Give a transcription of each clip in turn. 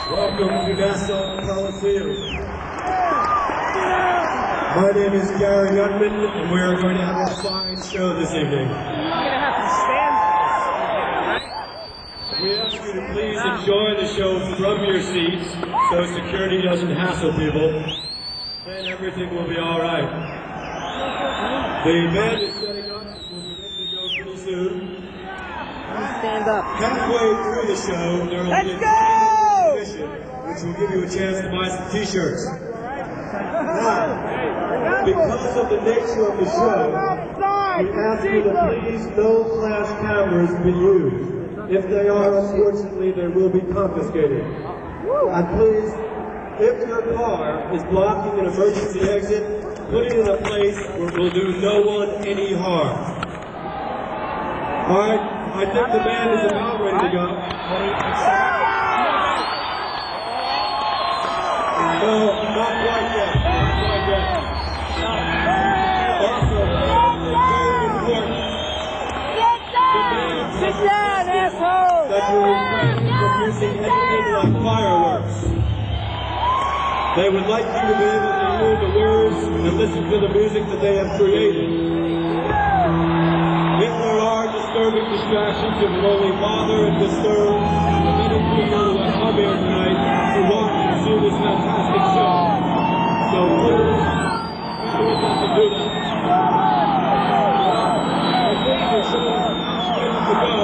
Welcome to Nassau Coliseum. My name is Gary Gutman, and we are going to have a fine show this evening. We ask you to please enjoy the show from your seats so security doesn't hassle people. Then everything will be all right. The band is setting up and we'll be ready to go pretty soon. Stand up. Halfway through the show, there will be a commission, which will give you a chance to buy some t-shirts. Now, because of the nature of the show, we ask you to please no flash cameras be used. If they are, unfortunately, they will be confiscated. And please, if your car is blocking an emergency exit, put it in a place where it will do no one any harm. All right, I think the band is about ready to go. No, not quite yet. Not quite yet. Also, very important. Sit down, asshole! That you refrain from using anything like fireworks. They would like you to be able to hear the words and listen to the music that they have created. If there are disturbing distractions, it will only bother and disturb the many people who have come here tonight to watch and see this fantastic show. So please, bear with us to do that. I think the show is ready to go.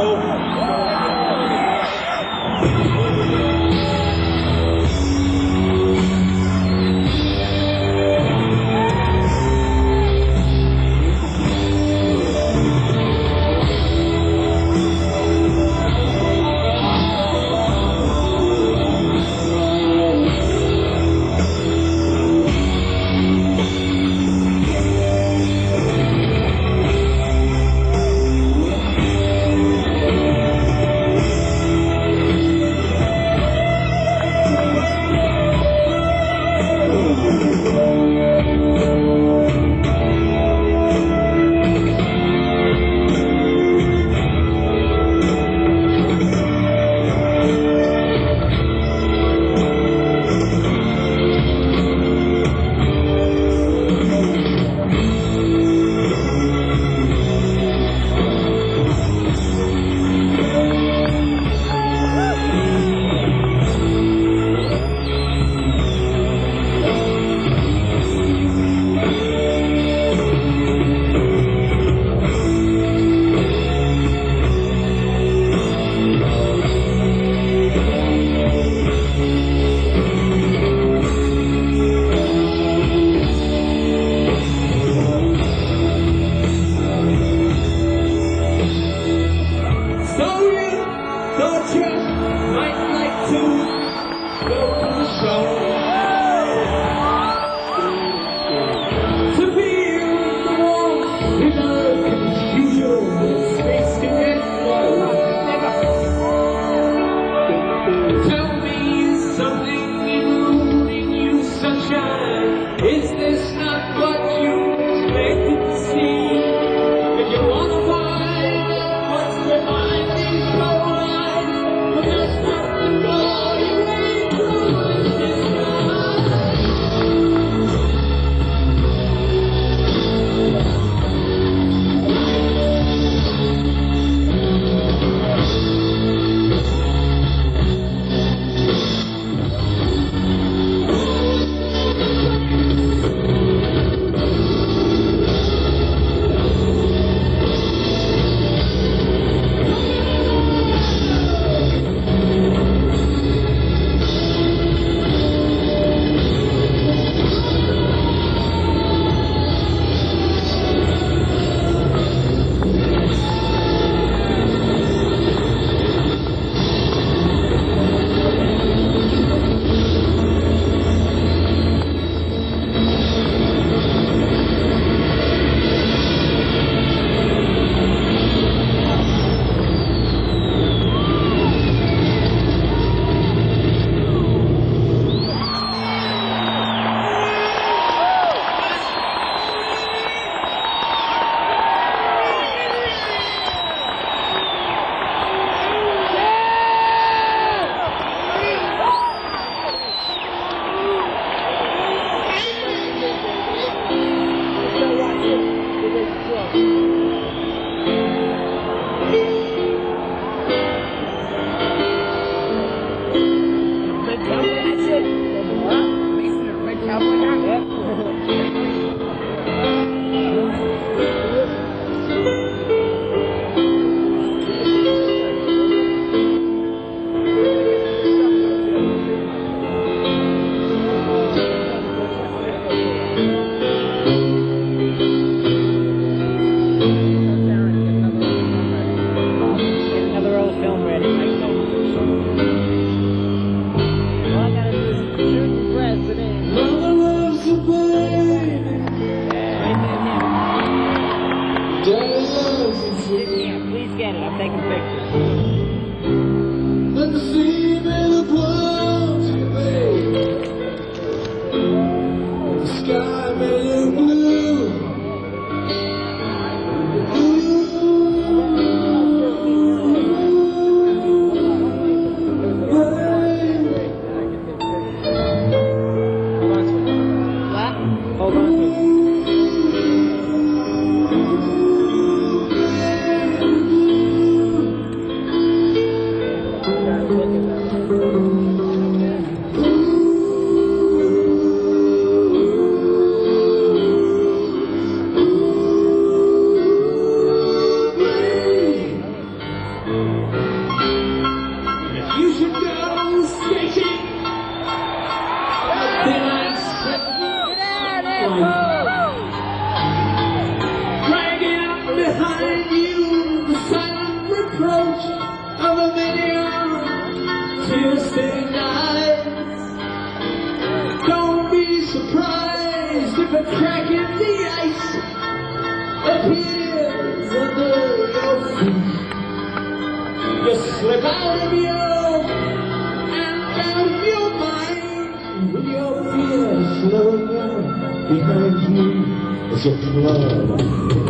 Slip out of you and out of your mind. With your fear slowing down behind you as your blood.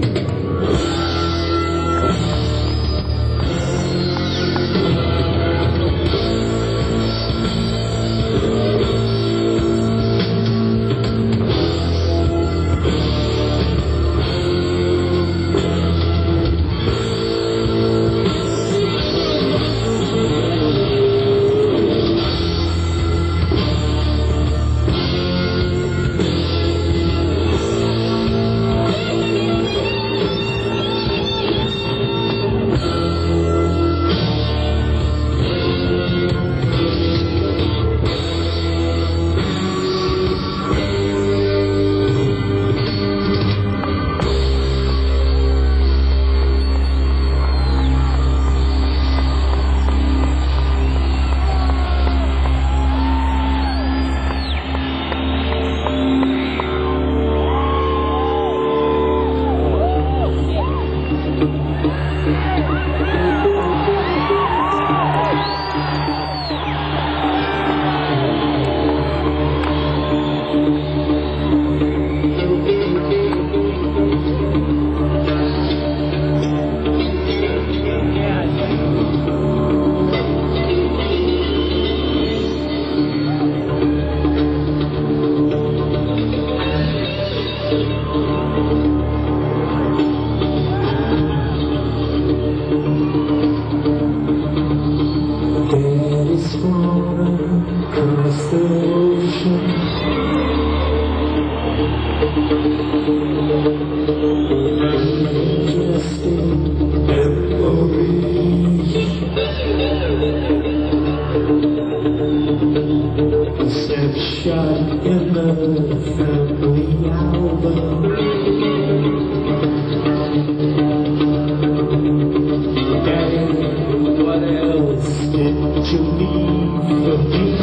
Across the ocean, majestic memories, a snapshot in the family album. And what else did you need from me?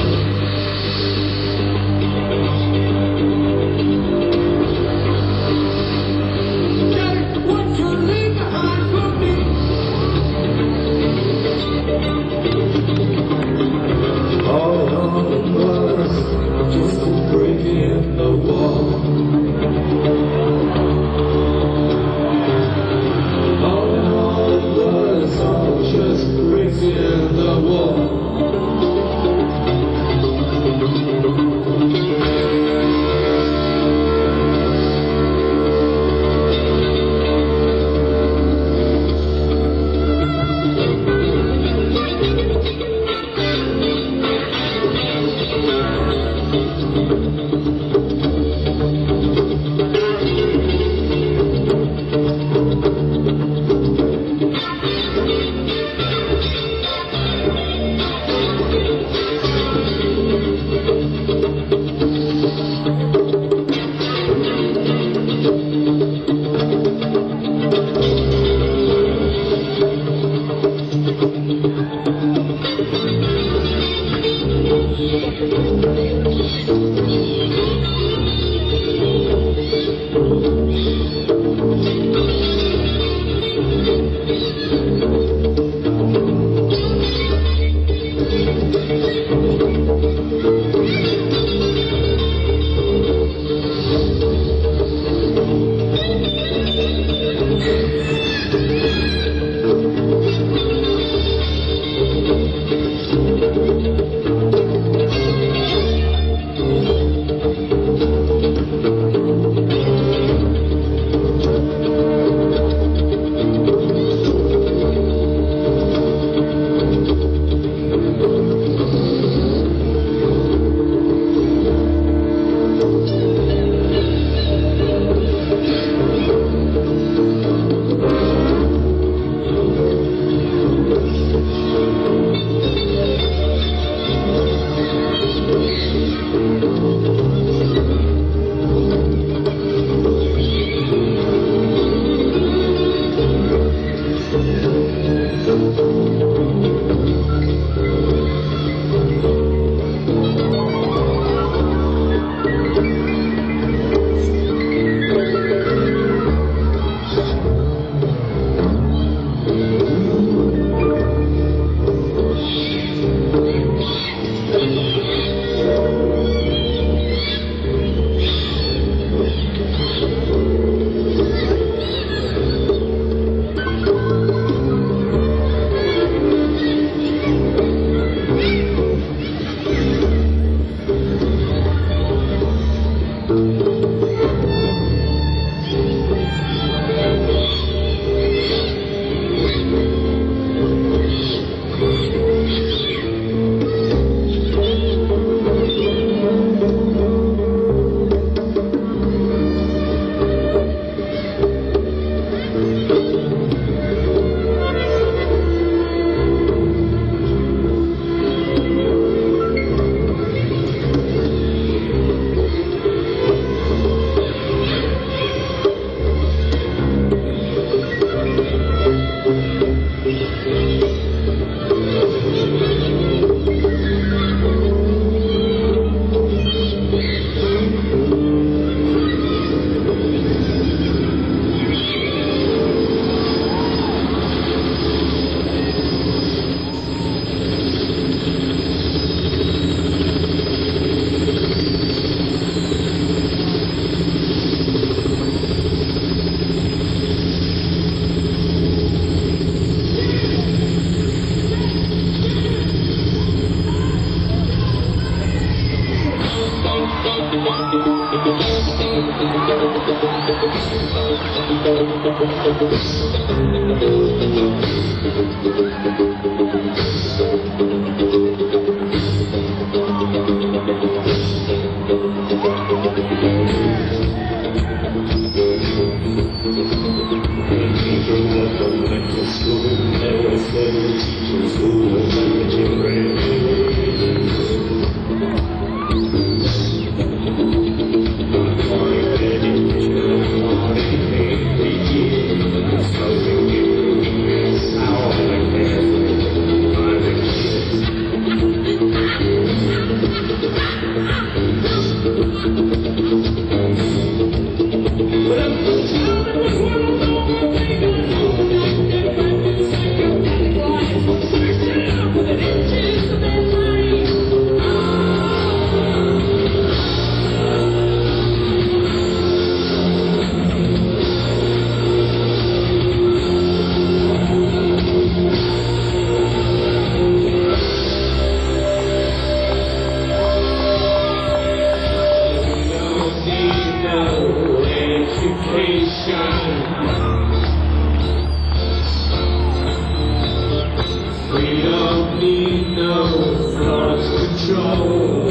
We don't need no thought control.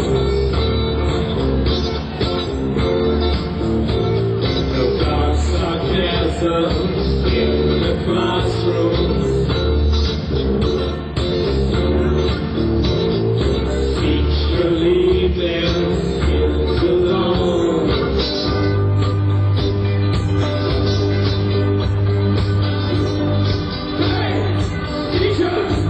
No dark sarcasm in the classrooms. Teacher leave them kids alone. Hey, teachers!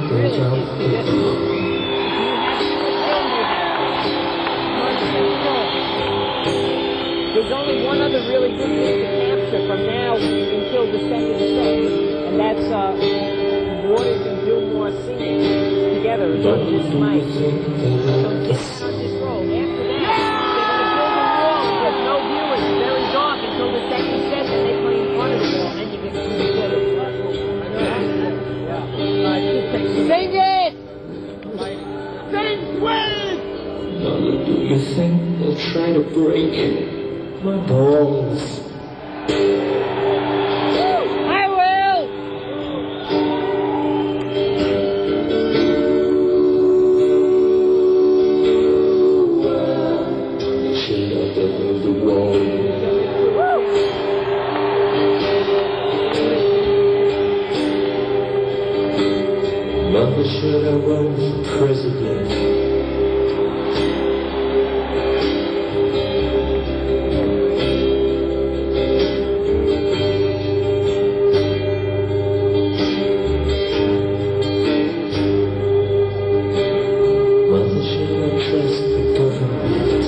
Really, it's just, do you have there's only one other really good thing to capture from now until the second set, and that's Waters and Gilmore singing together on this mic. So get on this roll. After that, they're going to build a wall, and there's no viewers. It's very dark until the second set, and they play in front of the wall, and then you get to the Sing it! Sing with! Do you think they'll try to break my balls? I will! Should I build the wall? Mother, should I run for president? Mother, should I trust the government?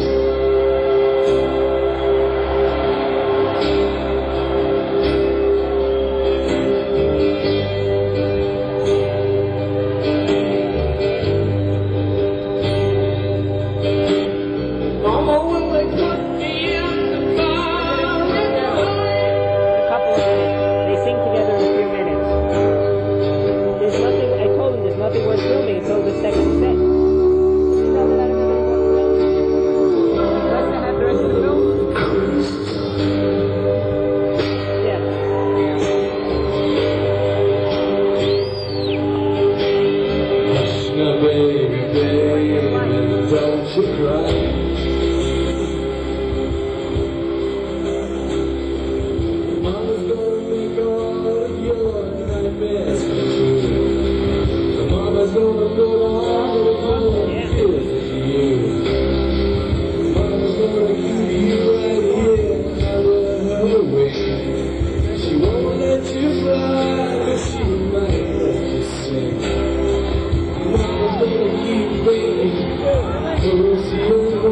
Mama, will they put me in the bar? A couple of minutes. They sing together in a few minutes. There's nothing, I told them there's nothing worth filming until the second set. Let's have the rest of the film? Yeah. Hush now, baby, baby, don't you cry. Mama's gonna make all of your nightmares come true. Mama's gonna put all of your fears to you. Mama's gonna keep you right here, never away. She won't let you fly, but she might let you sing. Mama's gonna keep waiting for us to go.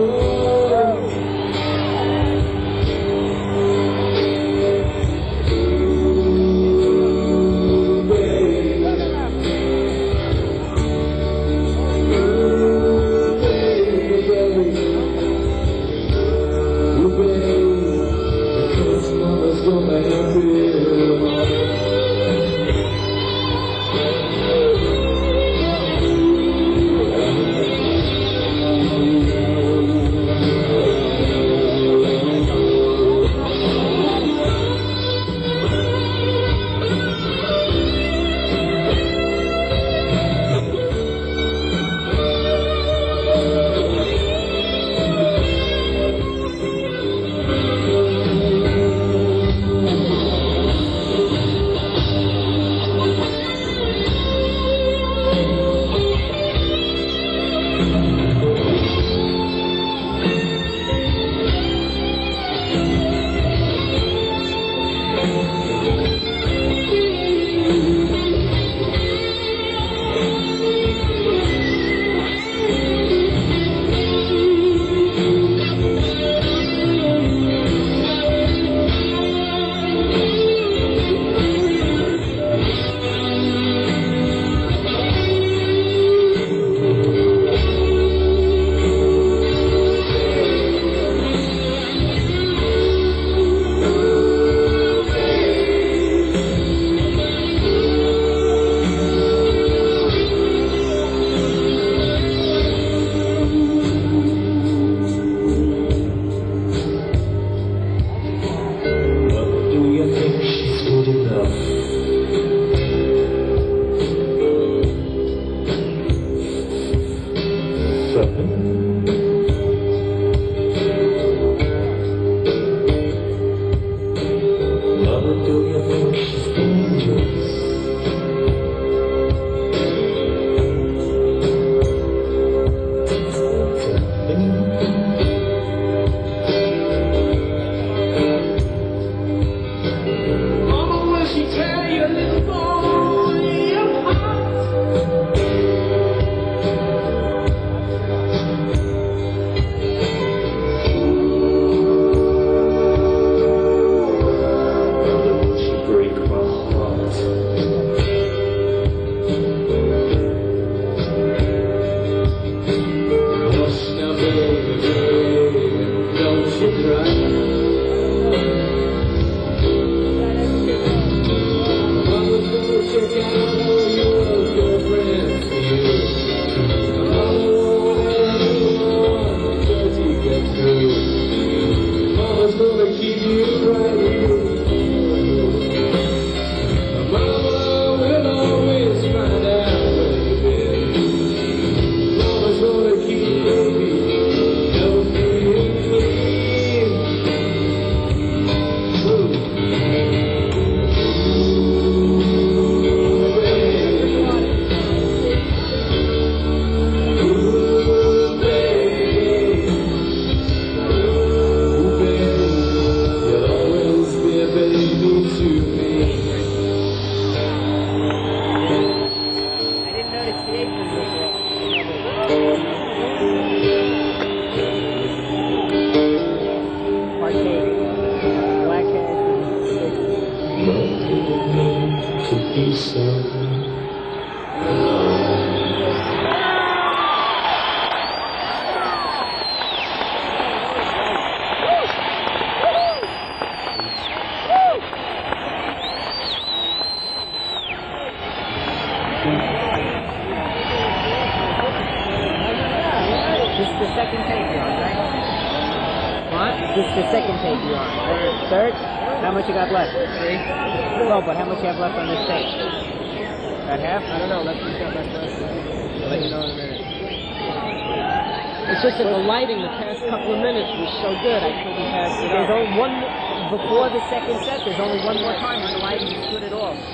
This is the second tape you're on. Third? How much you got left? 3. No, but how much you have left on this tape? About half? I don't know. Let's see how much left. I'll let you know in a minute. It's just that the lighting the past couple of minutes was so good, I couldn't pass it There's up. only one before the second set. There's only one more time when the lighting is put it off.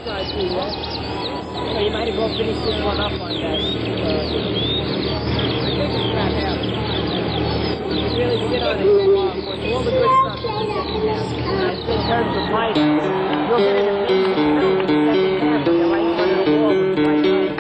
So you might as well finish this one up on that. I think it's about half. You really sit on it for all the good stuff in the second half. And in terms of lighting, you'll get an amazing film in the second half when you're right in front of the wall with the white light.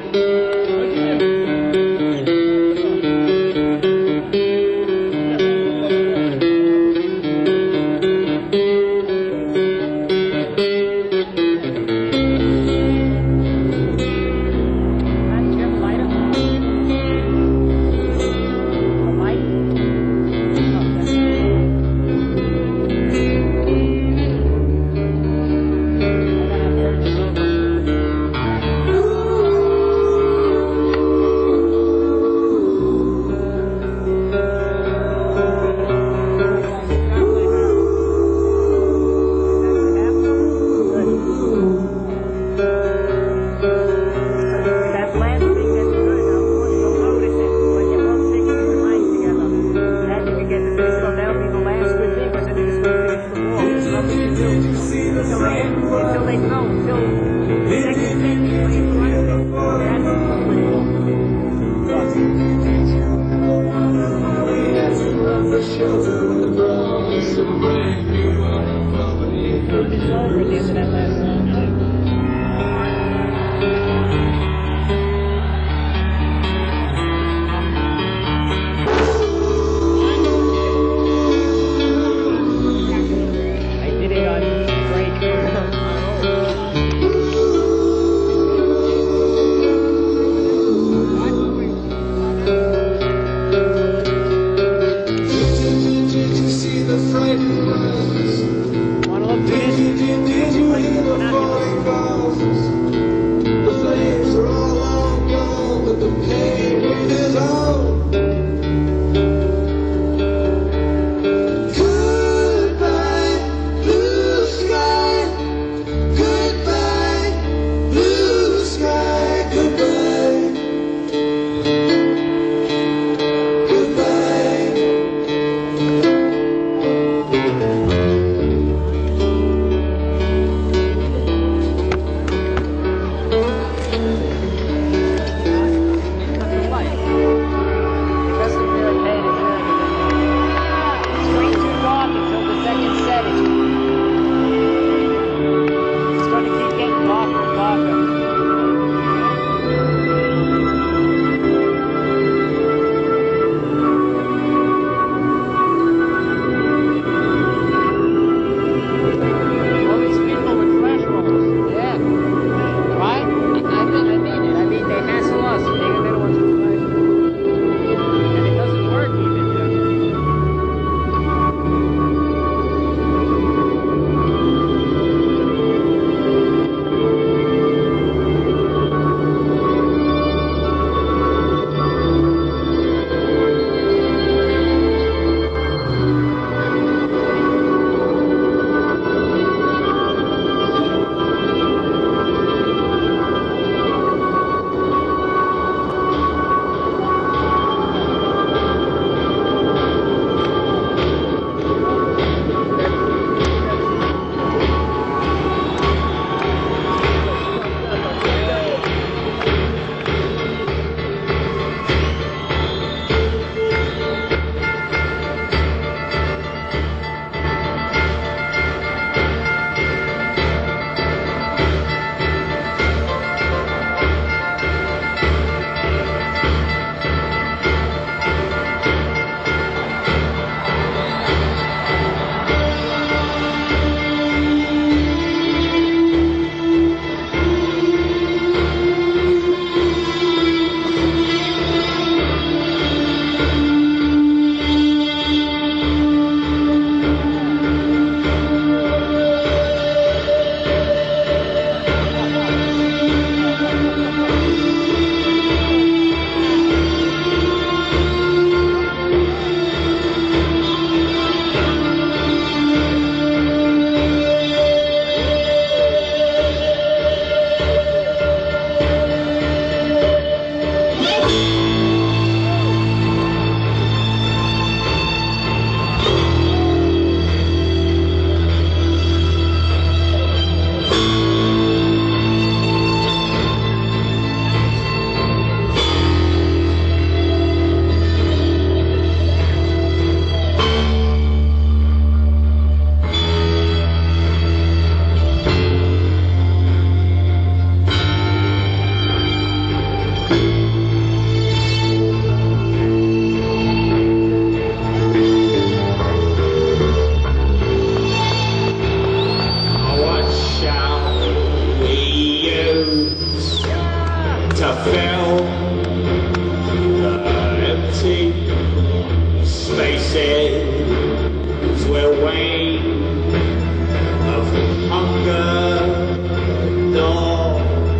faces where wane of hunger dawn.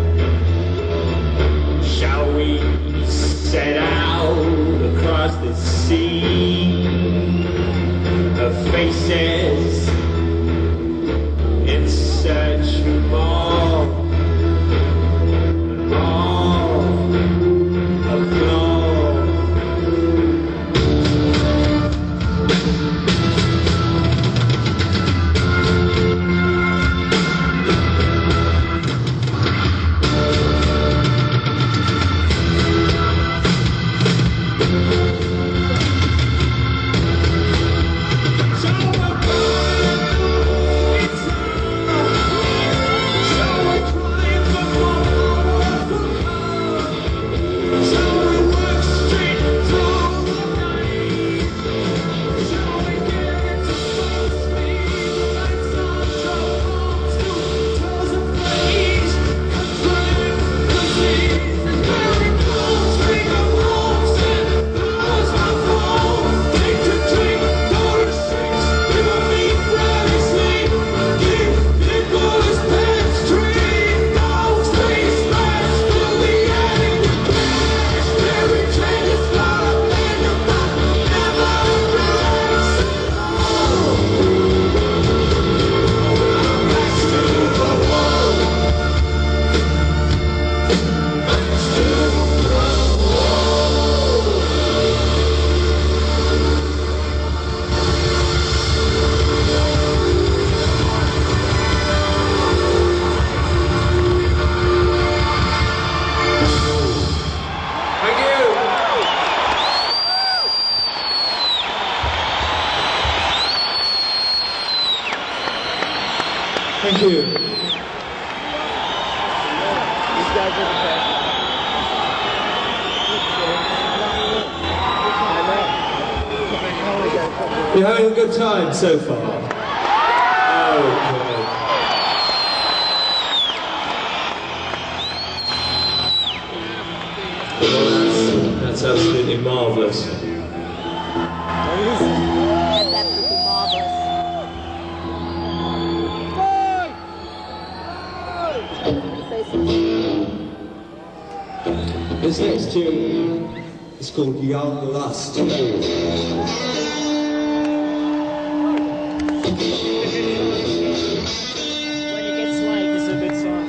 Shall we set out across the sea of faces in search of more and more of glory? Thank you. These guys are the best. You're having a good time so far? Okay. Well, that's absolutely marvellous. That's absolutely marvelous. This next tune is called Young Lust. When it gets light, this is a good song.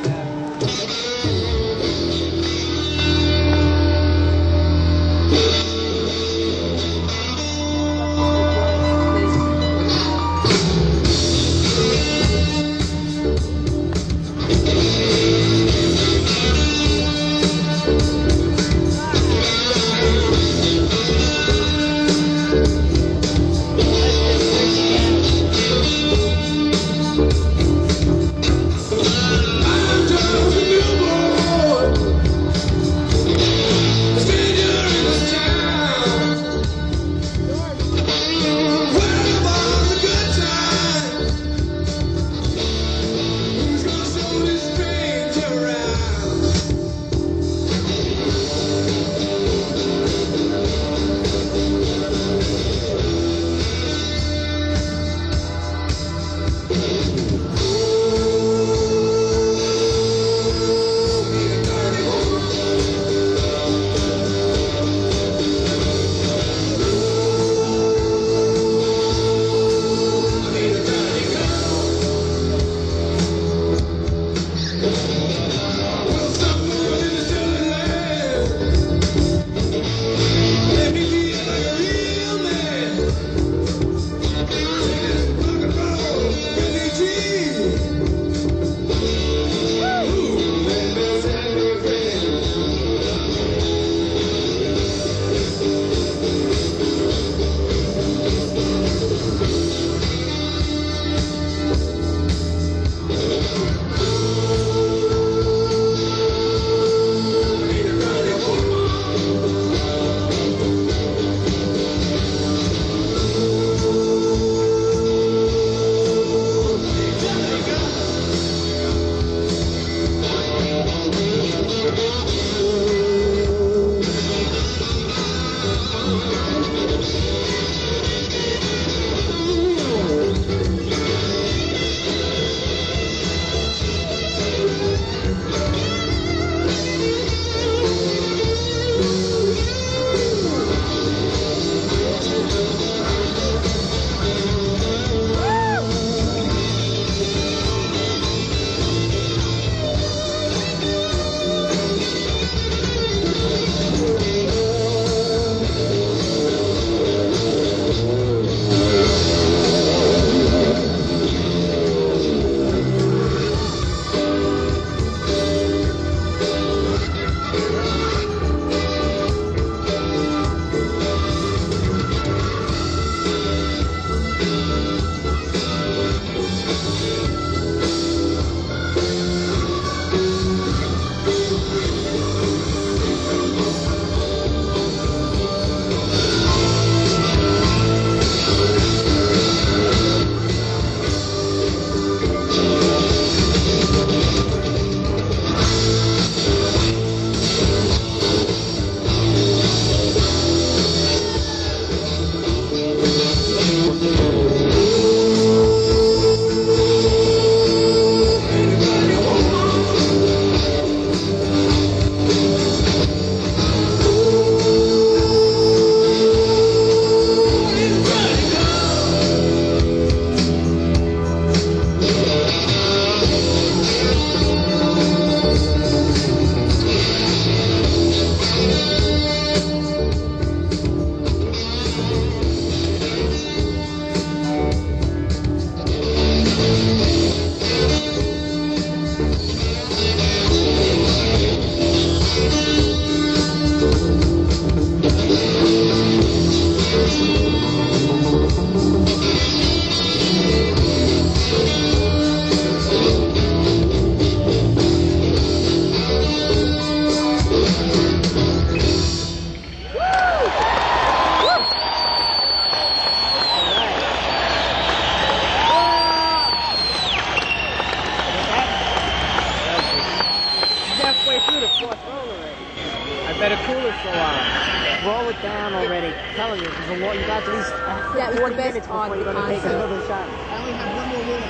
better cool it for a while. Roll it down already. I'm telling you, because you got at least That was the 40 best minutes part before of you're the going to take concert. another shot. I only have one more minute.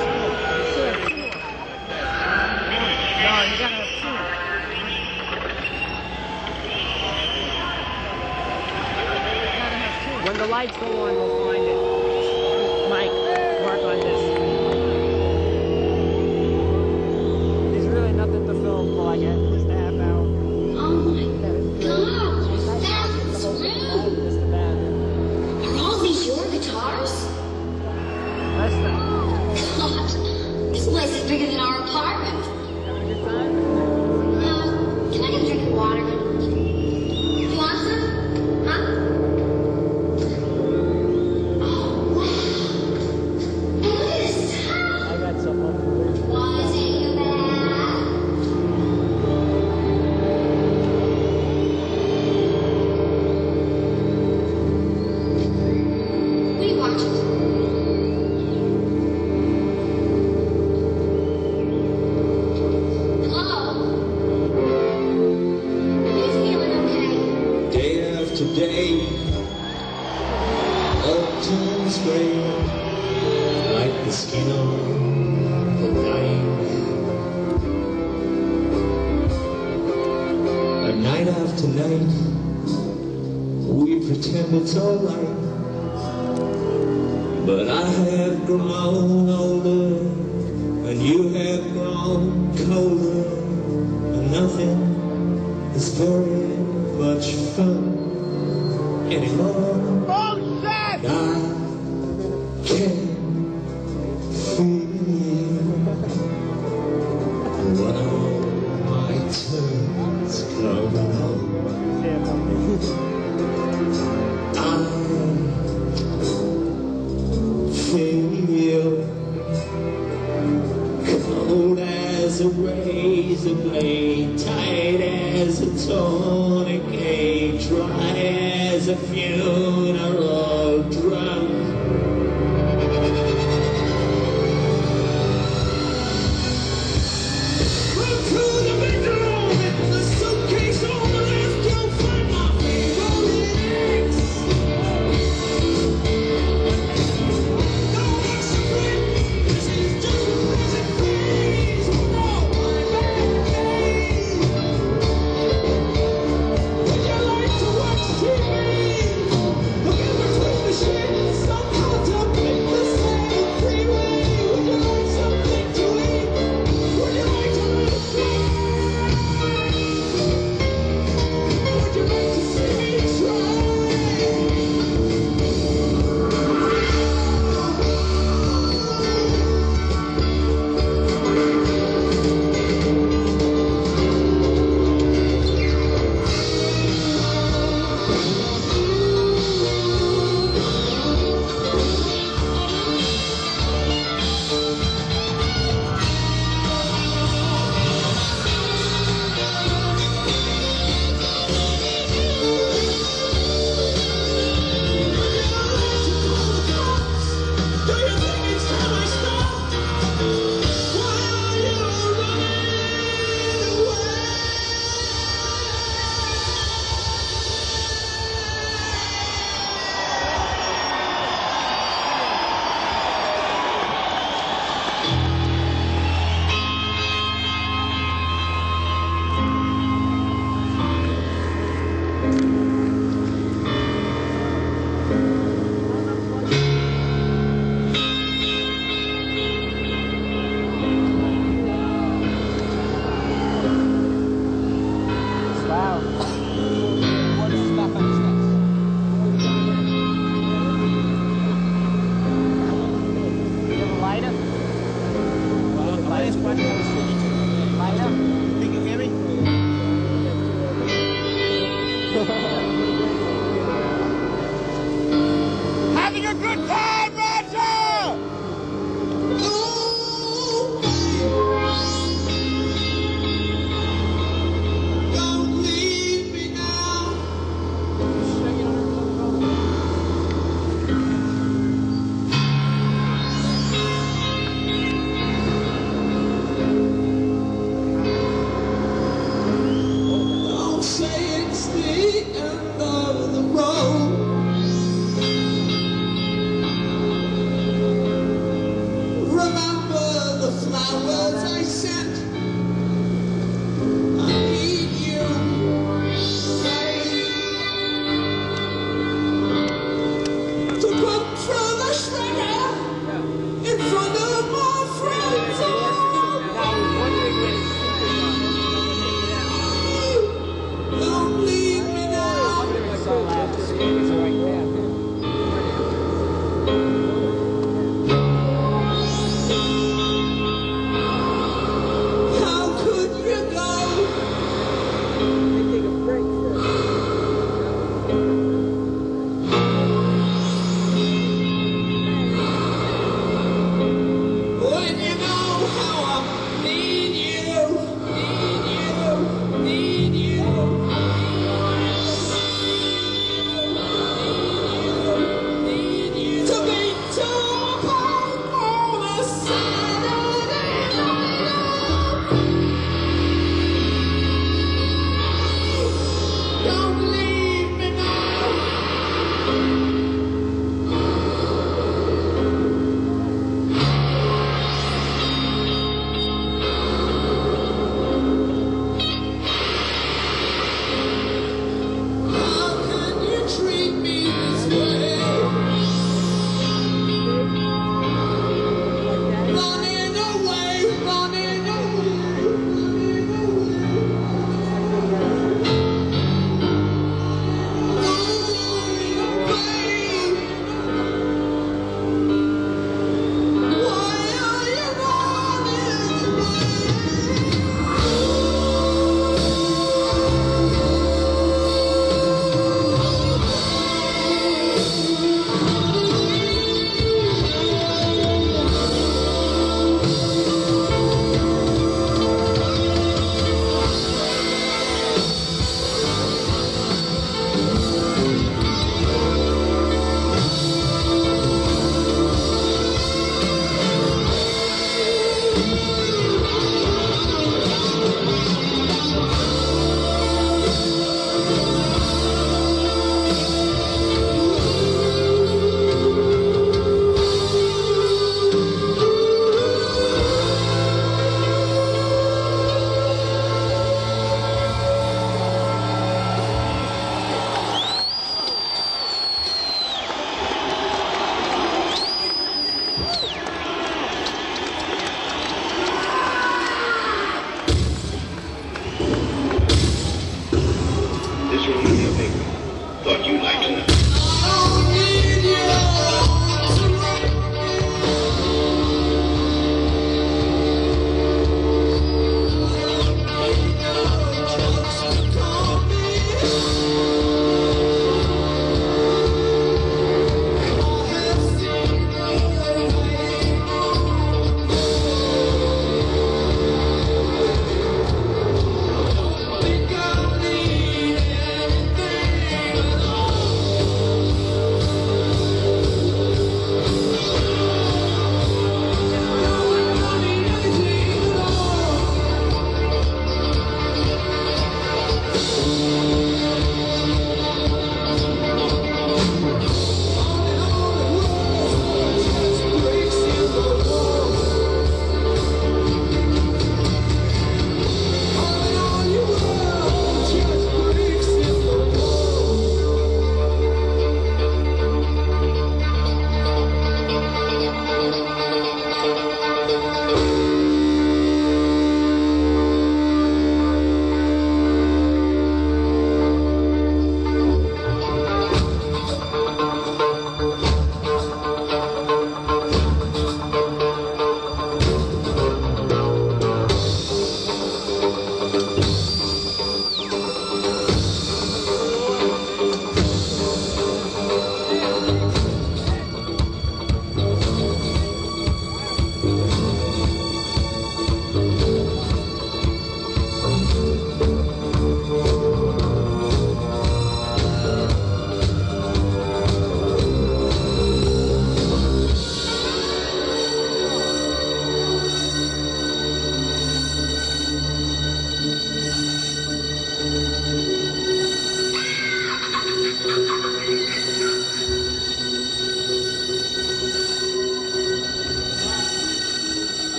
No, you gotta have two. When the lights go on, we'll find it. Mike, work on this. There's really nothing to film for like at least a half hour. Oh my god, what is that? It's rude. Just about. Are all these your guitars? Less than. God, this place is bigger than our apartment. Having a good time? Can I get a drink of water? You want some? Huh? Oh, wow. And look at this towel. I got some over there. Was it bad? What are you watching? Hello? Is feeling okay? Day after day, earth turns gray, like the skin on the dying man. And night after night, we pretend it's alright. But I have grown older, and you have grown colder, and nothing is very much fun anymore. I can feel when all my turns come home. Feel cold as a razor blade, tight as a tourniquet, dry as a funeral drum. Run through the bedroom and the suitcase on the left, you'll find my favorite ex. Say it Don't leave me now. How can you treat me this way? Running away, running away, running away. Why are you running This room is your baby. Thought you'd like to know. I don't need you.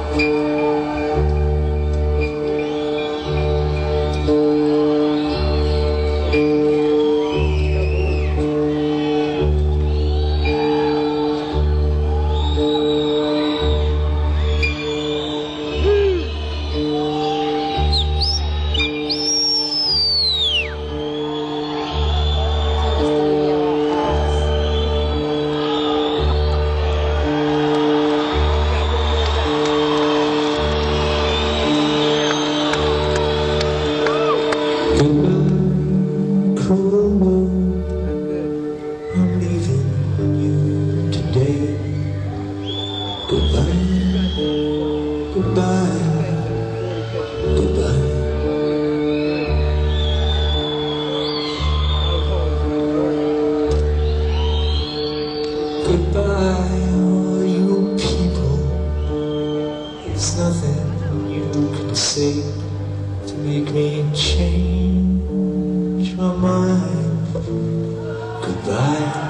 Goodbye, all you people. There's nothing you can say to make me change my mind. Goodbye.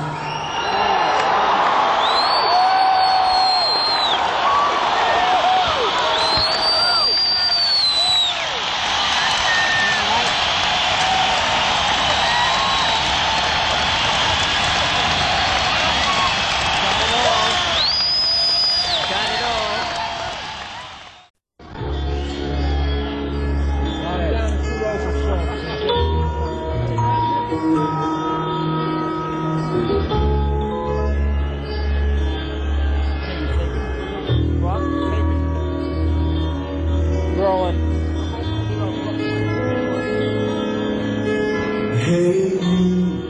Hey, you,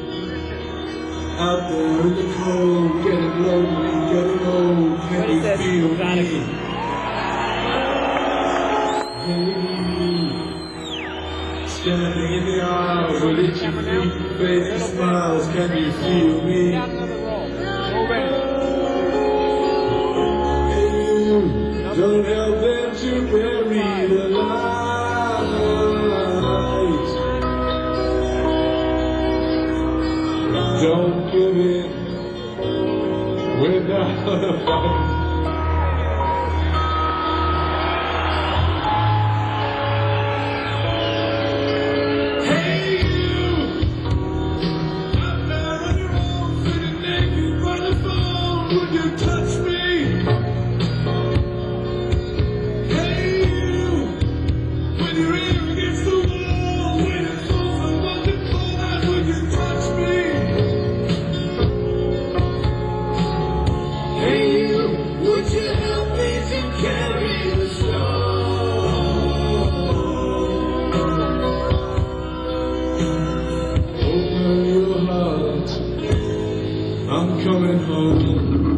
out there in the cold, getting lonely, getting old, can you feel me? Hey, you, standing in the aisles with itchy feet, faces, smiles, can you feel me? Hey, you, don't help them to bury the light. Don't give in without a fight. Hey you, out there on your own, sitting naked by the phone, would you touch me? Hey you, when your ear against the wall, waiting for someone to call out, would you touch me? Hey you, would you help me to carry the stone? Open your heart, I'm coming home.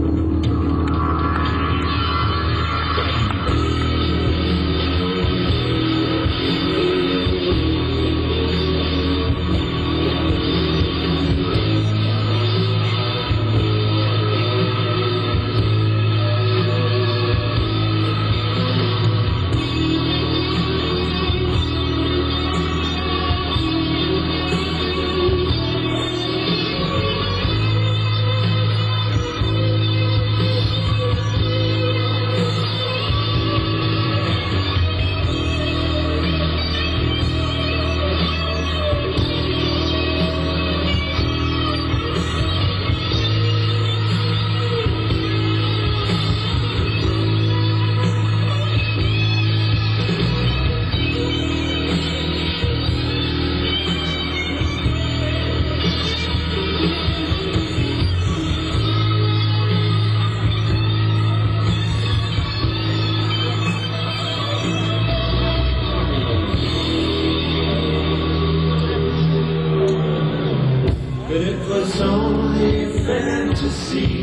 But it was only fantasy.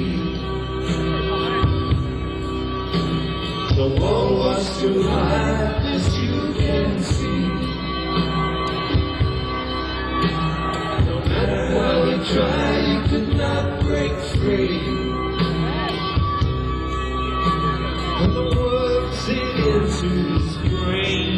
The wall was too high, as you can see. No matter how we tried, you could not break free. And the words it into his brain.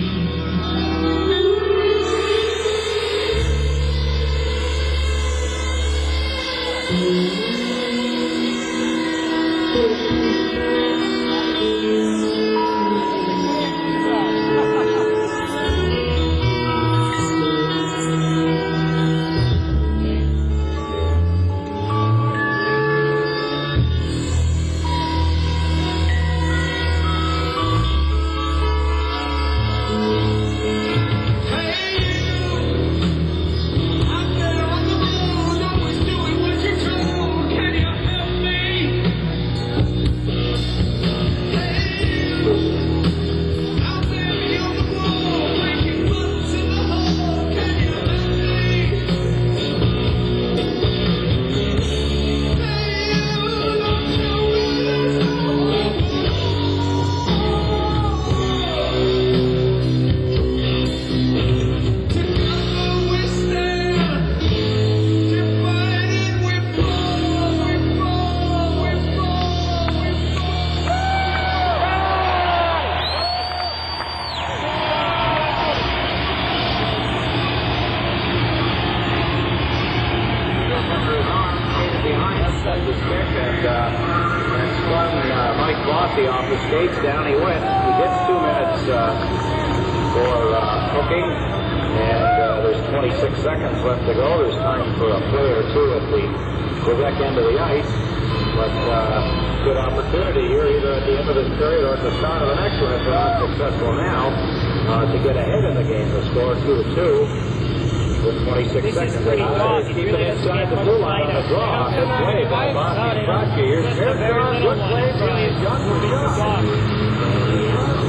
skates, down he went. He gets 2 minutes for hooking, and there's 26 seconds left to go. There's time for a play or two at the Quebec end of the ice, but good opportunity here either at the end of this period or at the start of the next one if they're not successful now to get ahead in the game. The score 2-2. With 26 seconds. Is pretty long. Keep it inside the blue line on the draw. Good play by Bobby Krotke. Here's good play by John Bouchard.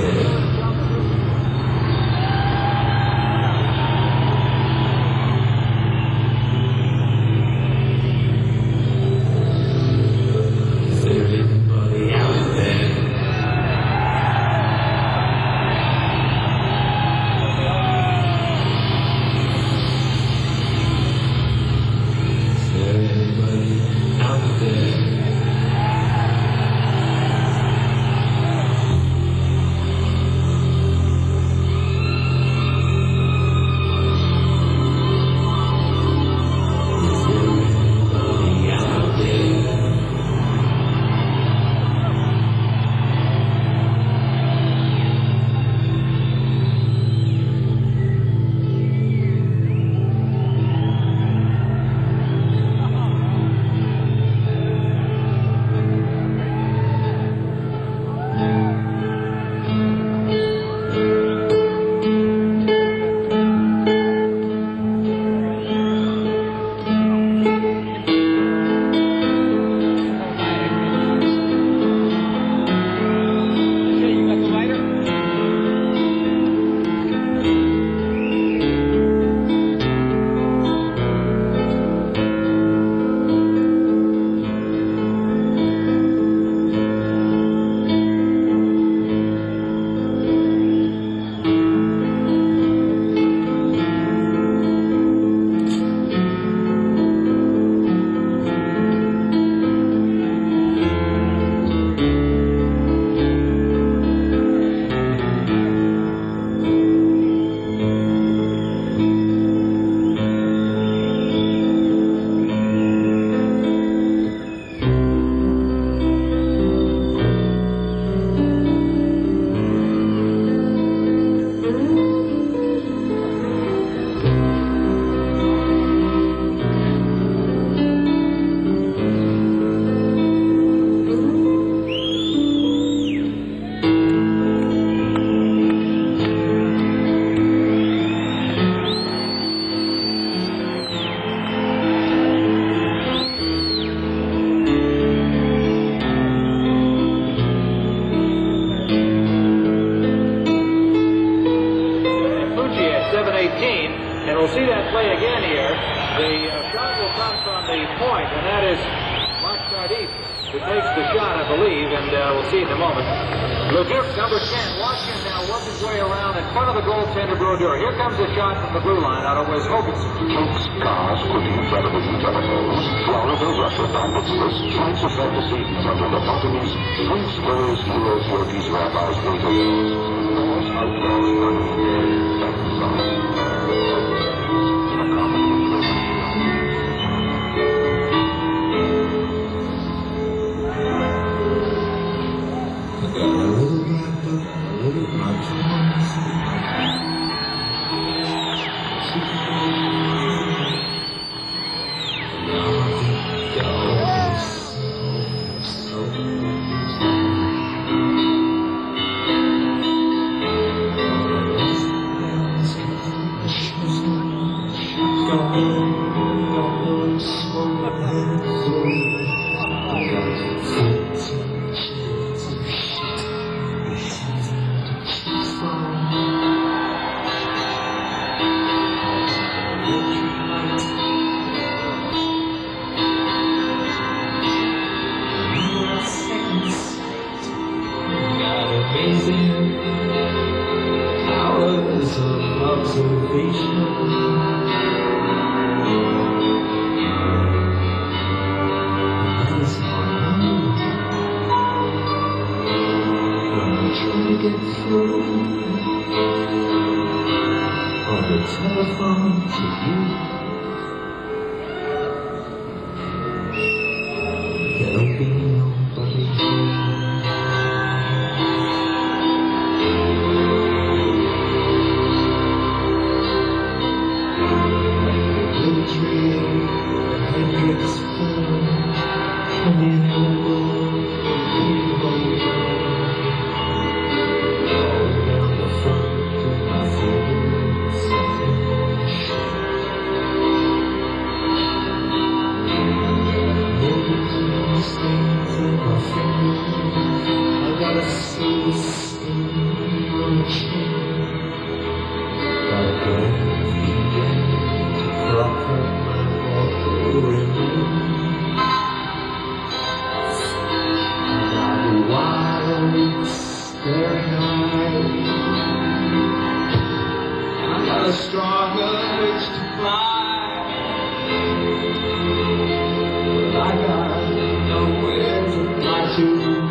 And we'll see that play again here. The shot will come from the point, and that is Mark Tardif who takes the shot, I believe, and we'll see in a moment. Leduc, number 10, watching now, works his way around in front of the goaltender, Brodeur. Here comes the shot from the blue line out of Wes Hogan. Chokes, cars, cooking, television, telephones, Florida, Russia, Congress, flights of fantasies under lobotomies, shrinks, furs, heroes, yogis, rabbis, waiters, laws, outlaws, money, I got a strong urge to fly, but I got nowhere to fly to.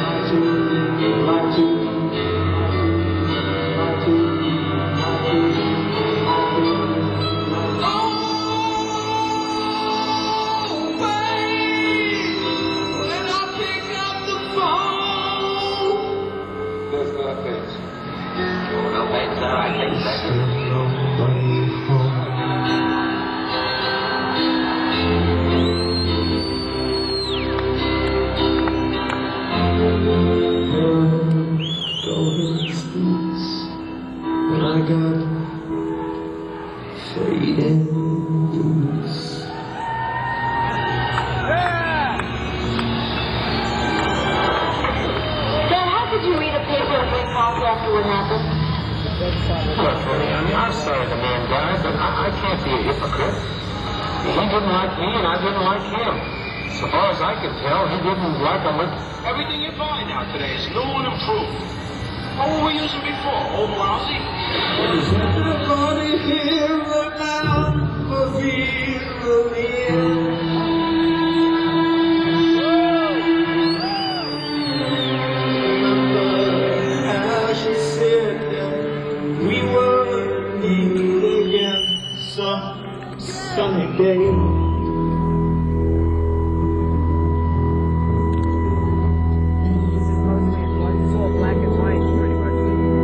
After what happened? Look, I'm sorry the man died, but I can't be a hypocrite. He didn't like me and I didn't like him. So far as I can tell, he didn't like him with... Everything you buy now today is new and improved. What were we using before? Old lousy? Is everybody here around for real? Sunny day. It's all black and white, pretty much.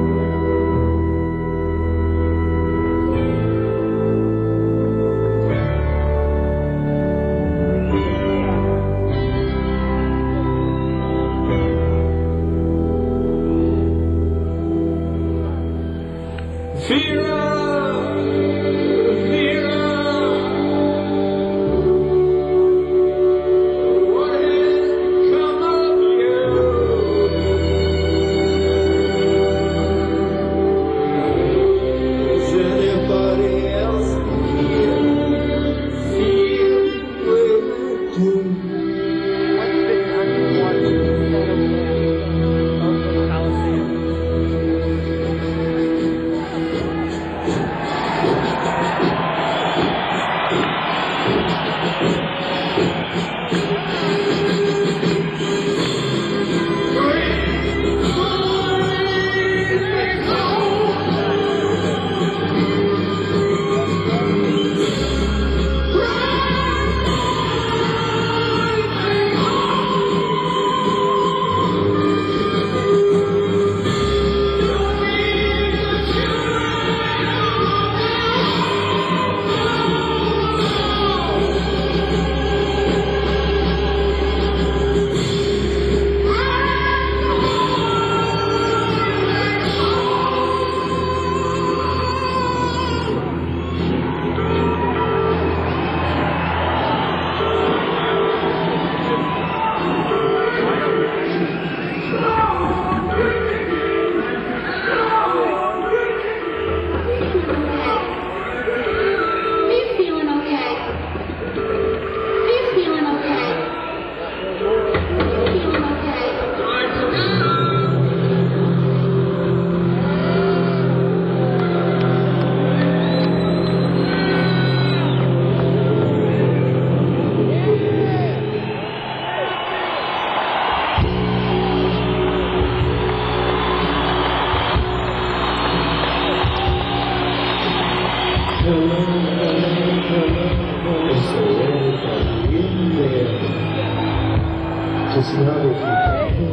Just know if you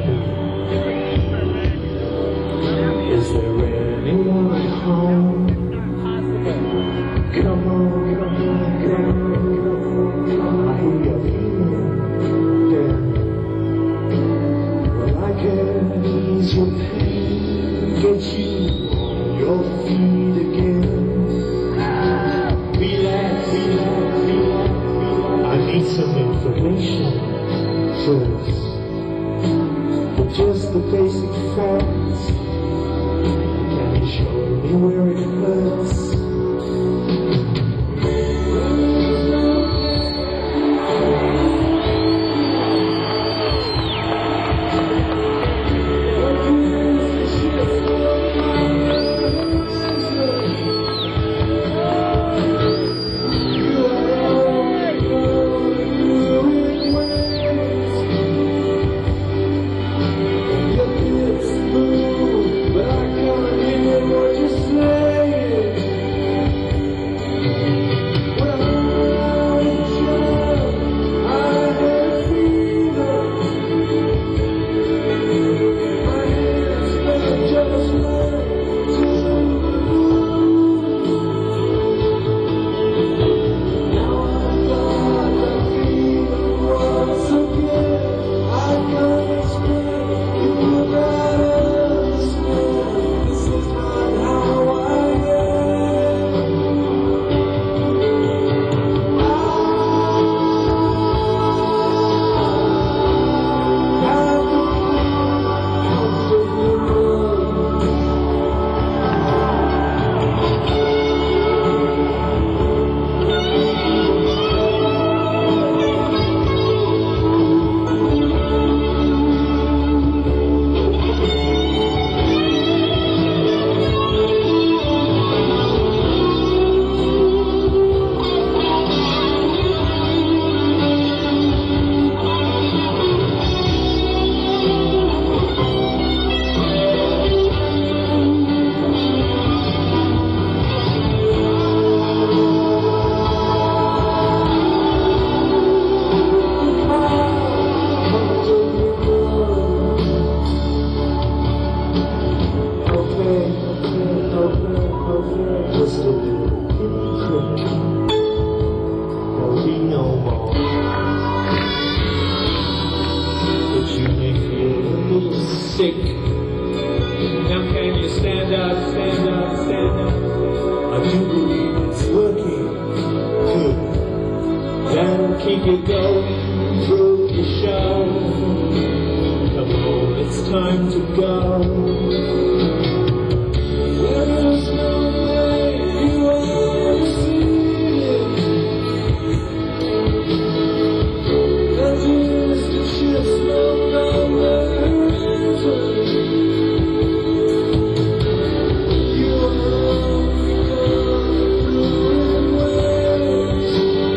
can. Is there anyone at home? Come on, come on, come on, come on. I hear your feeling down. Well, I can ease your pain, get you on your feet again. Relax, relax, relax, relax. I need some information first, but just the basic facts. Can you show me where it hurts? just a little quick. There'll be no more. But you make me a little sick. Now can you stand up, stand up, stand up? I do believe it's working. Good. That'll keep you going through the show. Come on, it's time to go. Well, there's no way you ever see it. That is the ship's no longer rising. You are only going through waves.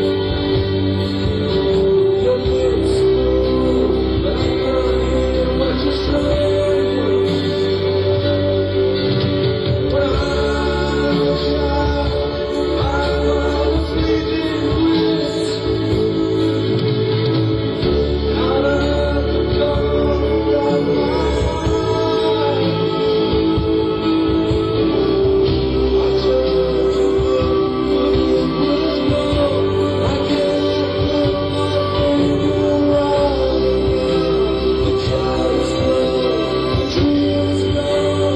Your lips move, but I can't hear what you're saying. Well, I'm shy, I was leaving this out of the corner of my eye. I turned to look, but it was no. I can't put my finger around it. The child's low, the trees low.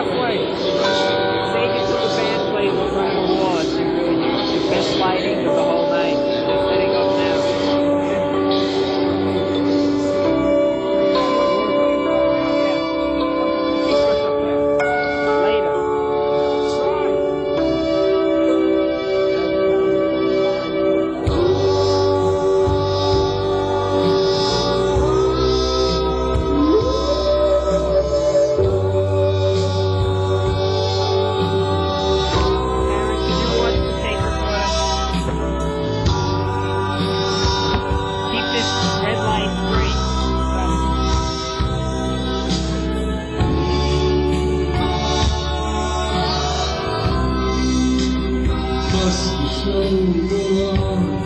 lighting, the show go on.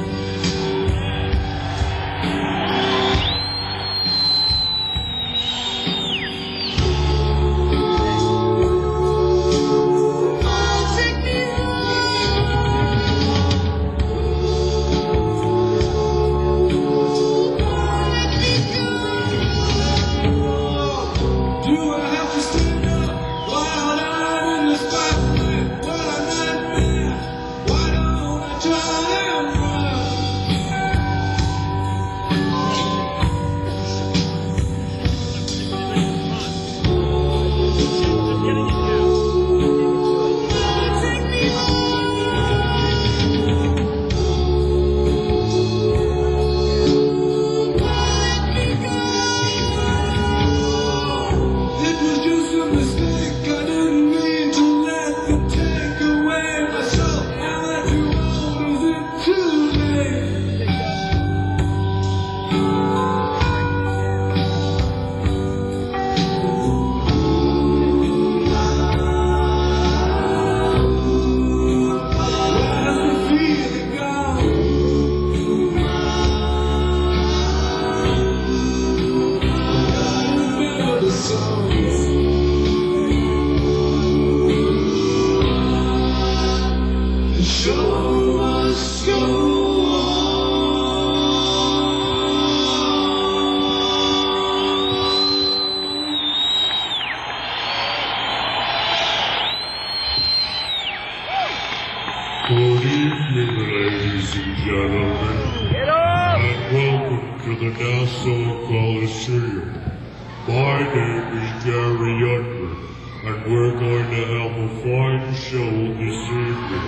Good evening, ladies and gentlemen, and welcome to the Nassau Coliseum. My name is Gary Underwood, and we're going to have a fine show this evening.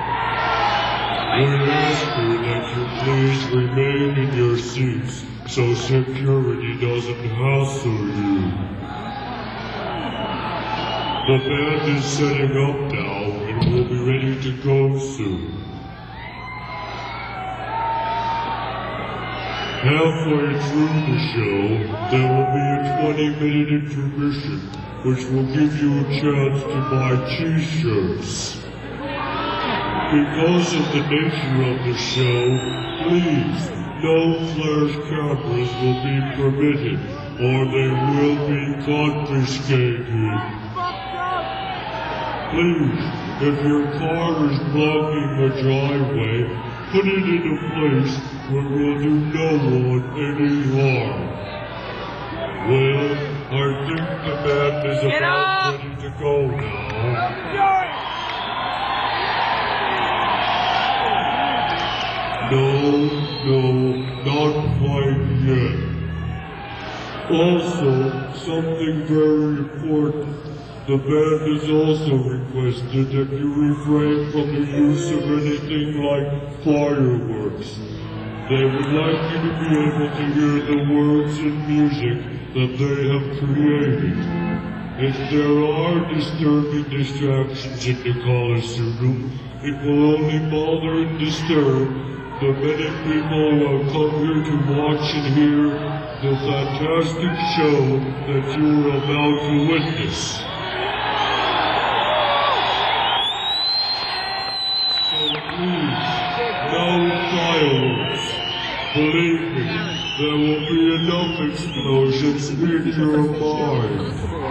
We ask you that you please remain in your seats so security doesn't hassle you. The band is setting up now, and we'll be ready to go soon. Halfway through the show, there will be a 20-minute intermission, which will give you a chance to buy t-shirts. Because of the nature of the show, please, no flash cameras will be permitted, or they will be confiscated. Please, if your car is blocking the driveway, put it in a place where it will do no one any harm. Well, I think the band is about ready to go now. No, not quite yet. Also, something very important. The band has also requested that you refrain from the use of anything like fireworks. They would like you to be able to hear the words and music that they have created. If there are disturbing distractions in the Coliseum, it will only bother and disturb the many people who have come here to watch and hear the fantastic show that you are about to witness. Believe me, there will be enough explosions in your mind.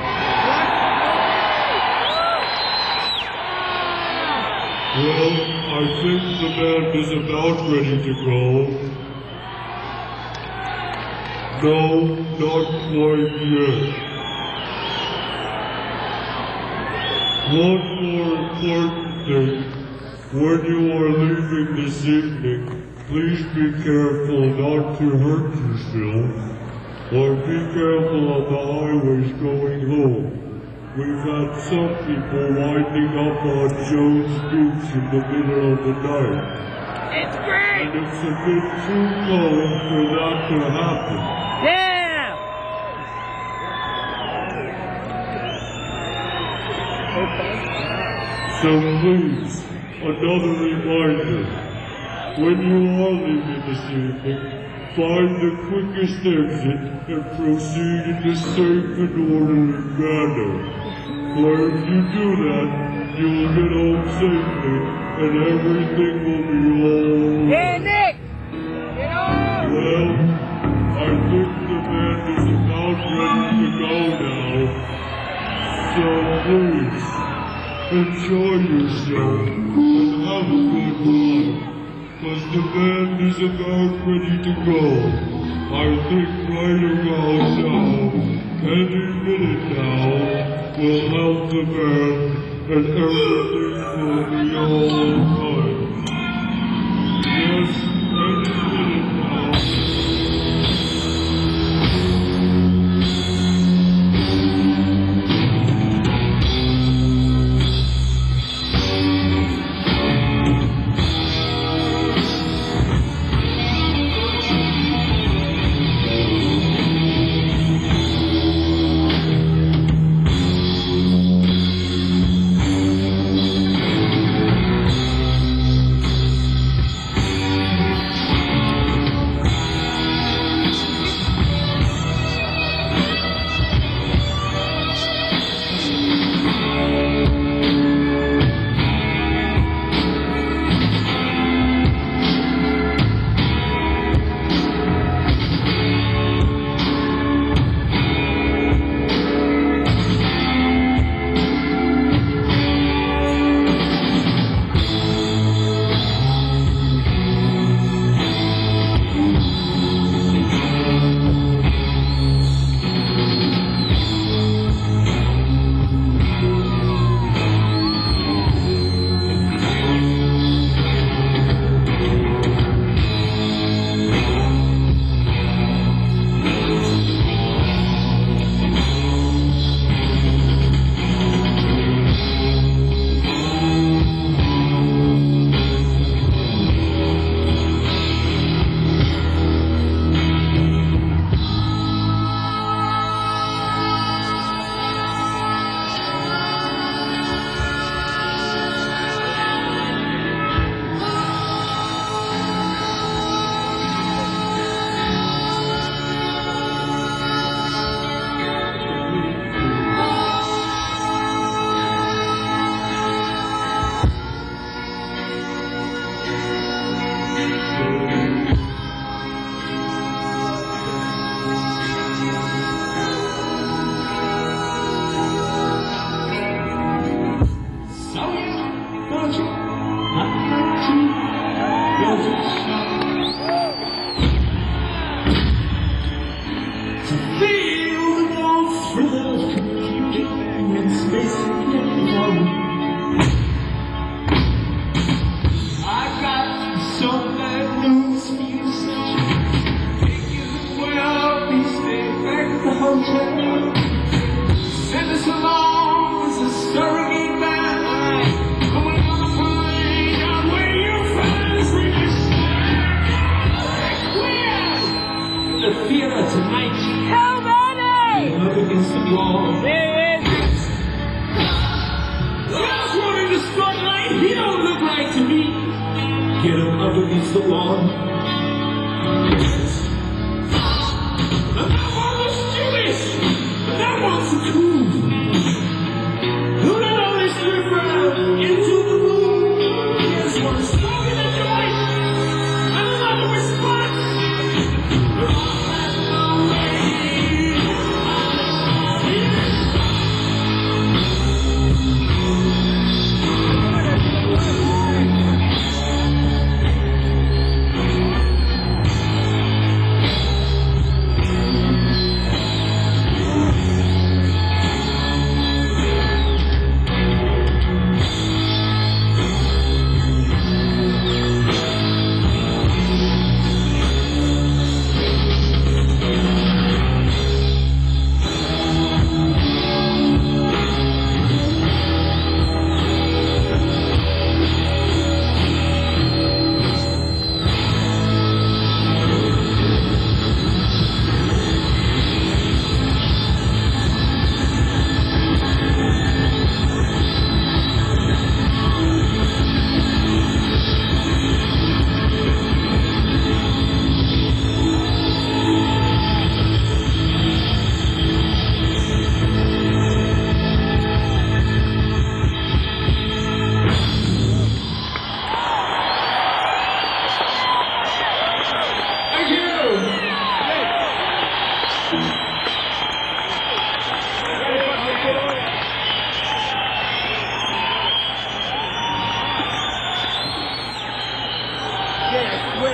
Well, I think the band is about ready to go. No, not quite yet. One more important thing. When you are leaving this evening, please be careful not to hurt yourself, or be careful on the highways going home. We've had some people winding up on Jones Beach in the middle of the night. It's great! And it's a bit too cold for that to happen. Yeah! So please, another reminder. When you are leaving this evening, find the quickest exit and proceed in a safe and orderly manner. For if you do that, you'll get home safely, and everything will be all Hey, right. Nick! Get on! Well, I think the band is about ready to go now. So please, enjoy yourself and have a good time. Cause the band is about ready to go. I think right around now, any minute now, we'll have the band and everything will be all right. Yes, any minute now. Send us along as a surrogate man. And we're gonna find out where your friends really the theater tonight. How many? Up against the wall. There is. Just running the spotlight. He don't look right to me. Get him up against the wall. And that one was Jewish. And that one's cool. Who let all this riffraff into the room? Here's one smoking a joint. And another response.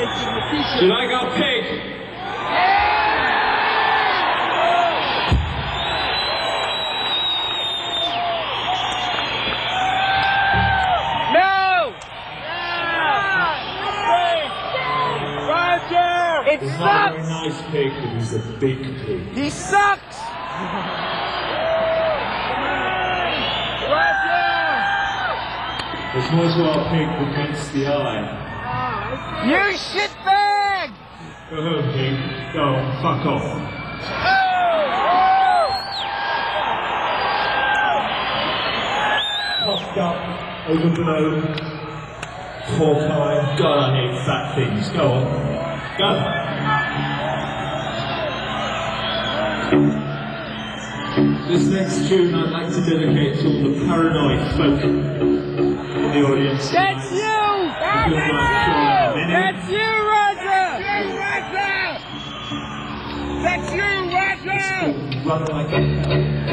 Should I go pink? It He's not a sucks! very nice pig, but he's a big pig. He sucks! There's more to our pig than meets the eye. You shitbag! Go home, pig. Go on, fuck off. Puffed up, overblown, Hawkeye. God, I hate fat things. Go on. Go. This next tune I'd like to dedicate to all the paranoid folk in the audience. That's you! That's you, Roger! That's you, Roger! Run like a...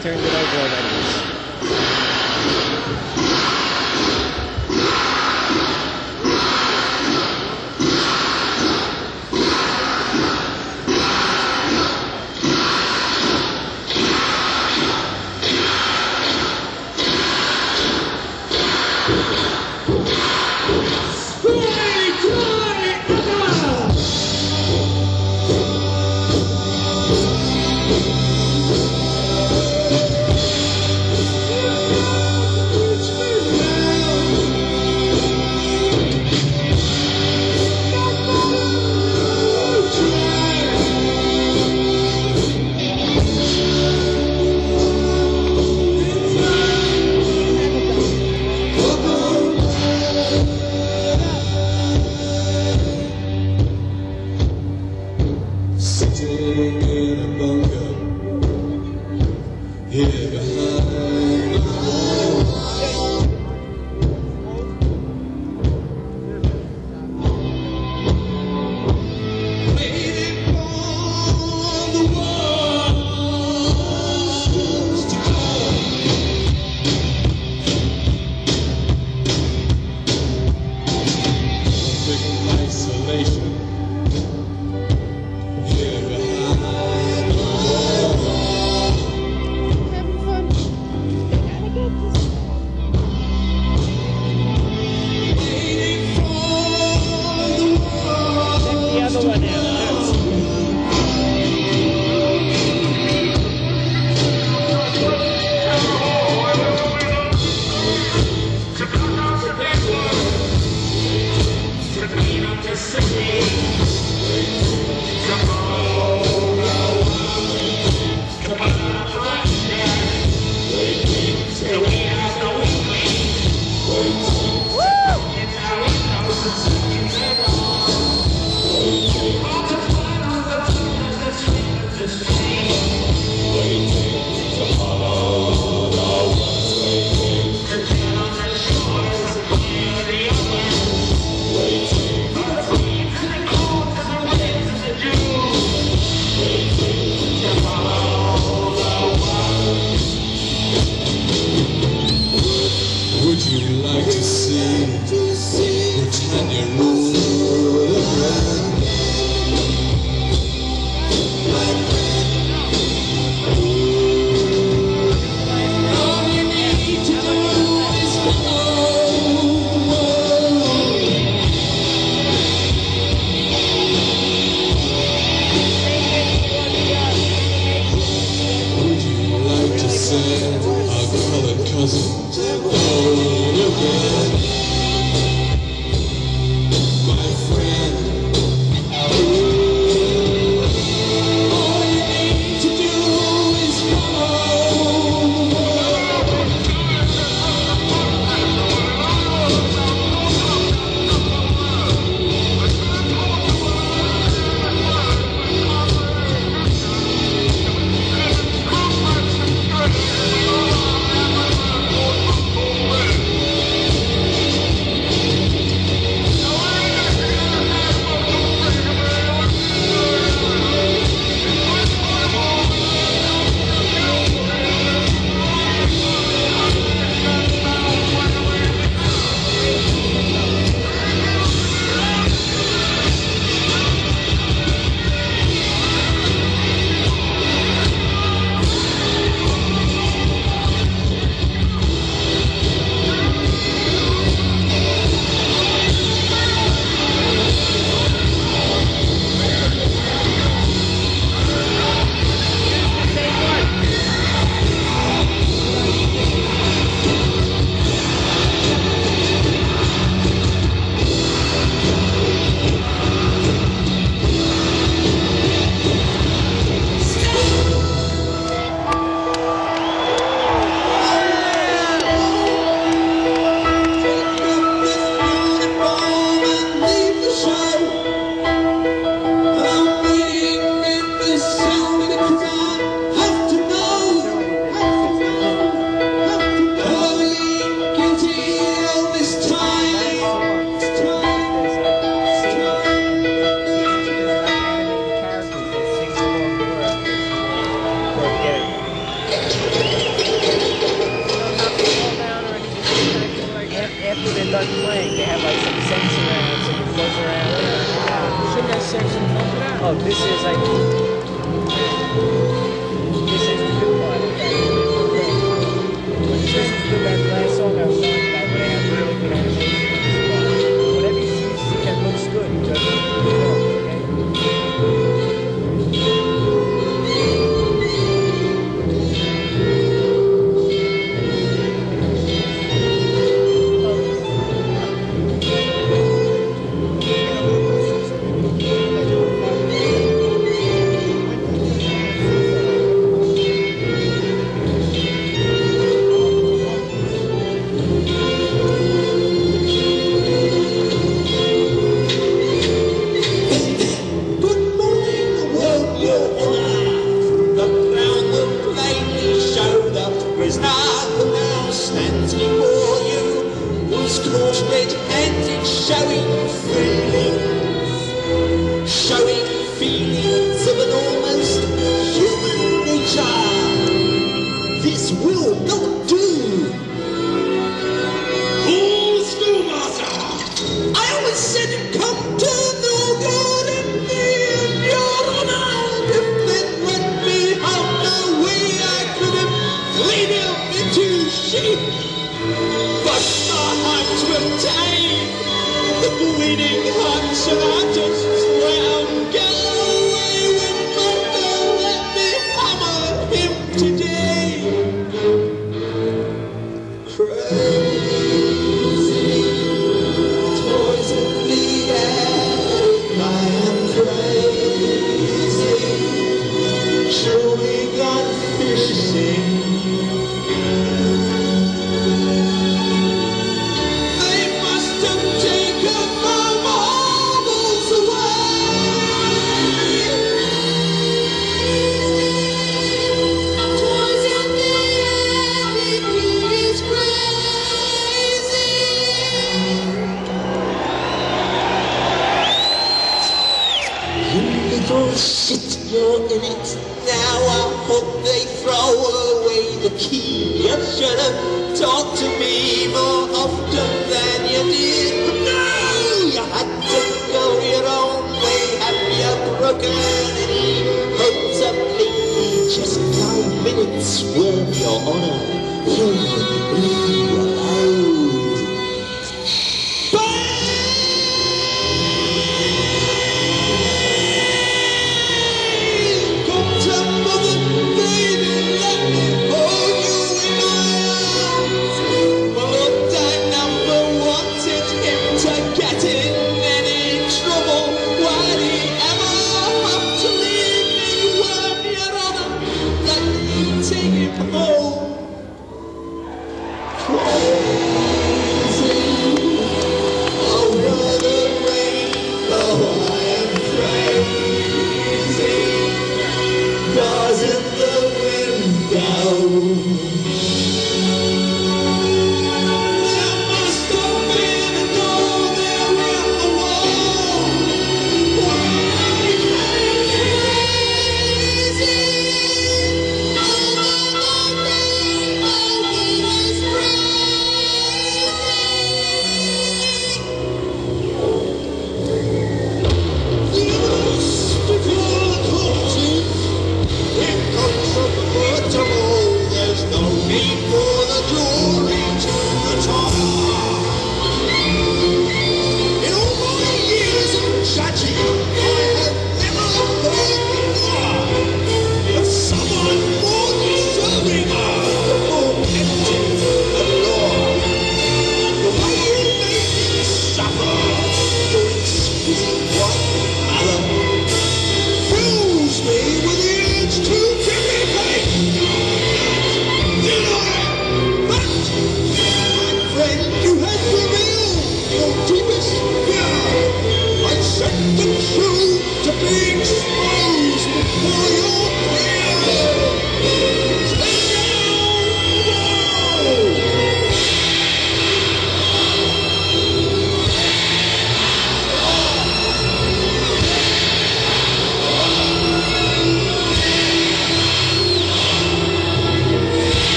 turned it over already. Sitting in a bunker here behind the wall. Waiting for the walls to come. Living isolation. Would you like to see Britannia rule again? All you need to do is Would you like to send our colored cousin home again? Oh, this is the good part of that. When you listen to that last song I was talking about, where they have really good animation, whatever you see that looks good, just okay? Showing feelings of an almost human nature. This will not do. Oh, Schoolmaster! I always said you'd come to know God and me and your honor. If then let me have no way, I could have cleaned him into sheep. But my hearts will tame. The bleeding hearts of artists round. Go away with mother, let me hammer him today. Crazy, toys in the attic, I am crazy. Surely gone fishing. They must have taken my marbles away. Toys in the attic, he's crazy. You little shit, you're in it. Now I hope they throw away the key. You should have talked to me more often than you did. But no, you had to go your own way. Have you broken any hopes of lately? Just 5 minutes, will your honor hear me aloud? Come to mother, baby, let me hold you in my arms. My Lord, I never wanted him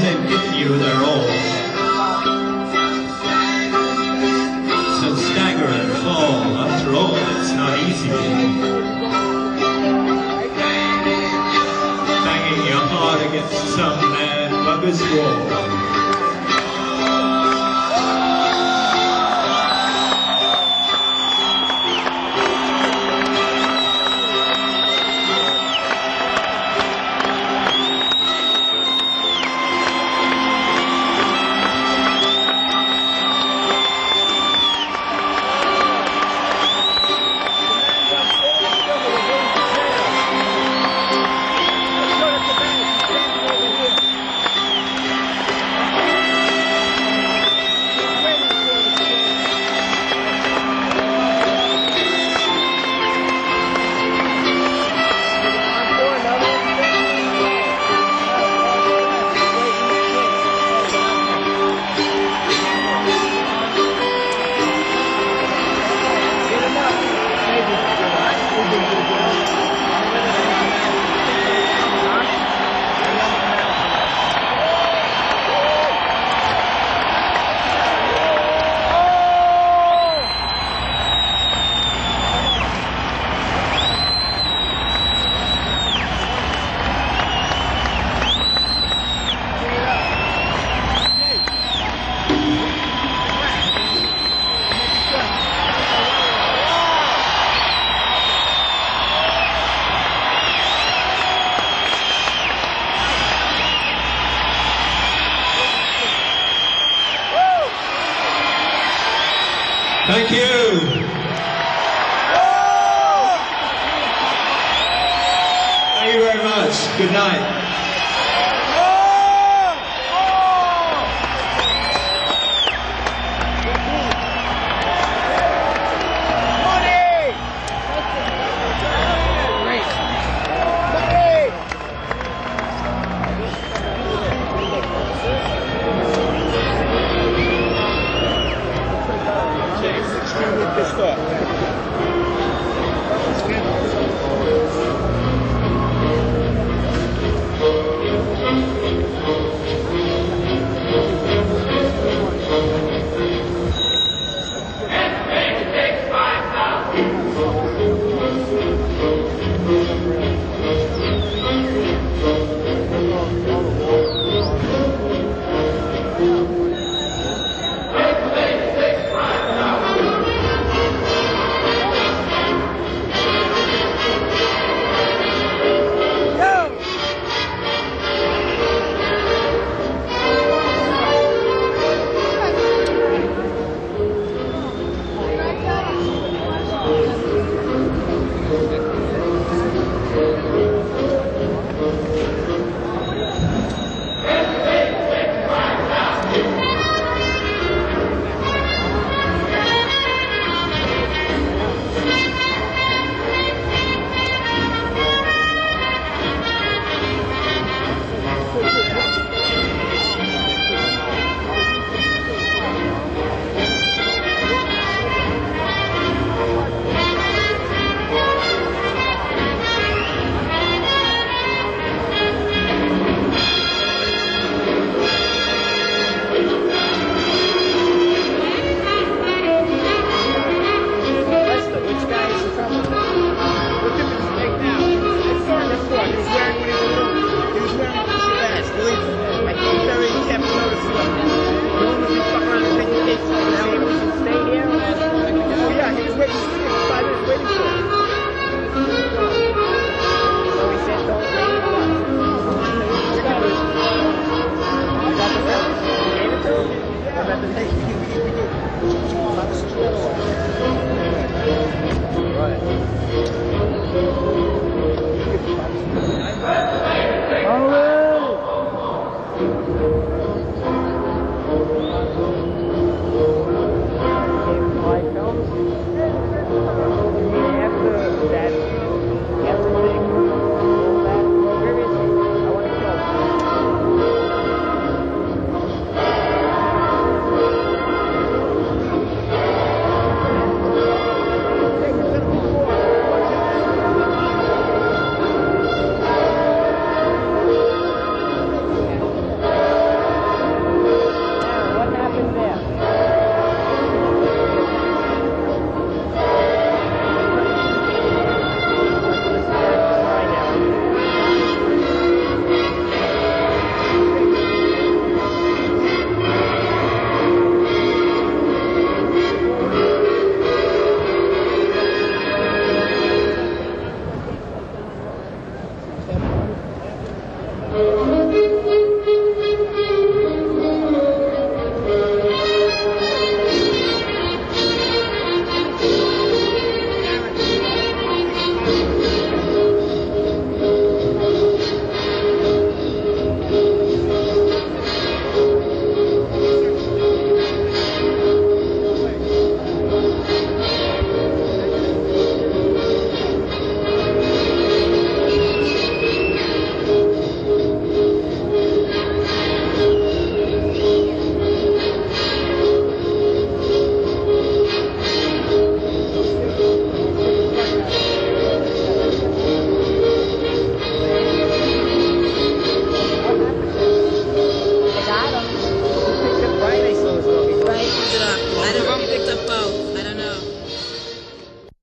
they've given you their all. So stagger and fall. After all, it's not easy. Banging your heart against some mad bugger's wall. Thank you. Thank you very much. Good night. All right.